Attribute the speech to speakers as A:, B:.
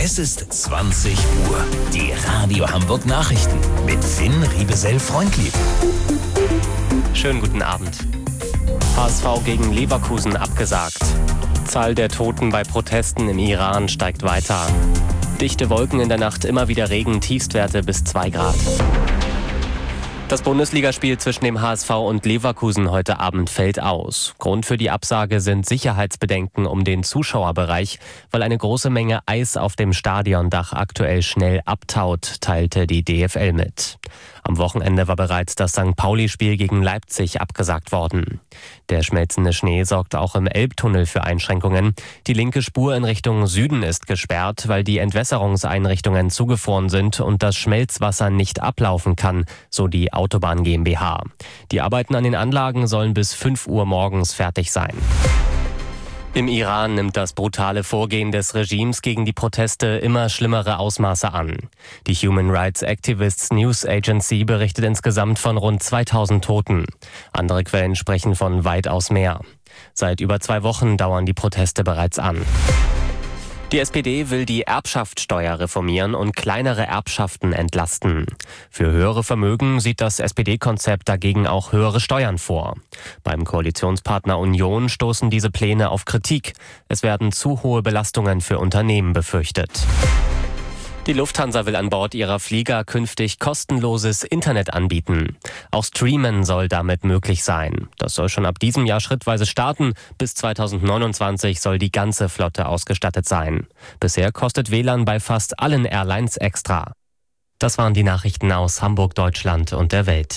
A: Es ist 20 Uhr. Die Radio Hamburg Nachrichten mit Finn Riebesell-Freundlieb.
B: Schönen guten Abend. HSV gegen Leverkusen abgesagt. Zahl der Toten bei Protesten im Iran steigt weiter. Dichte Wolken in der Nacht, immer wieder Regen, Tiefstwerte bis 2 Grad. Das Bundesligaspiel zwischen dem HSV und Leverkusen heute Abend fällt aus. Grund für die Absage sind Sicherheitsbedenken um den Zuschauerbereich, weil eine große Menge Eis auf dem Stadiondach aktuell schnell abtaut, teilte die DFL mit. Am Wochenende war bereits das St. Pauli-Spiel gegen Leipzig abgesagt worden. Der schmelzende Schnee sorgt auch im Elbtunnel für Einschränkungen. Die linke Spur in Richtung Süden ist gesperrt, weil die Entwässerungseinrichtungen zugefroren sind und das Schmelzwasser nicht ablaufen kann, so die Autobahn GmbH. Die Arbeiten an den Anlagen sollen bis 5 Uhr morgens fertig sein. Im Iran nimmt das brutale Vorgehen des Regimes gegen die Proteste immer schlimmere Ausmaße an. Die Human Rights Activists News Agency berichtet insgesamt von rund 2000 Toten. Andere Quellen sprechen von weitaus mehr. Seit über 2 Wochen dauern die Proteste bereits an. Die SPD will die Erbschaftssteuer reformieren und kleinere Erbschaften entlasten. Für höhere Vermögen sieht das SPD-Konzept dagegen auch höhere Steuern vor. Beim Koalitionspartner Union stoßen diese Pläne auf Kritik. Es werden zu hohe Belastungen für Unternehmen befürchtet. Die Lufthansa will an Bord ihrer Flieger künftig kostenloses Internet anbieten. Auch Streamen soll damit möglich sein. Das soll schon ab diesem Jahr schrittweise starten. Bis 2029 soll die ganze Flotte ausgestattet sein. Bisher kostet WLAN bei fast allen Airlines extra. Das waren die Nachrichten aus Hamburg, Deutschland und der Welt.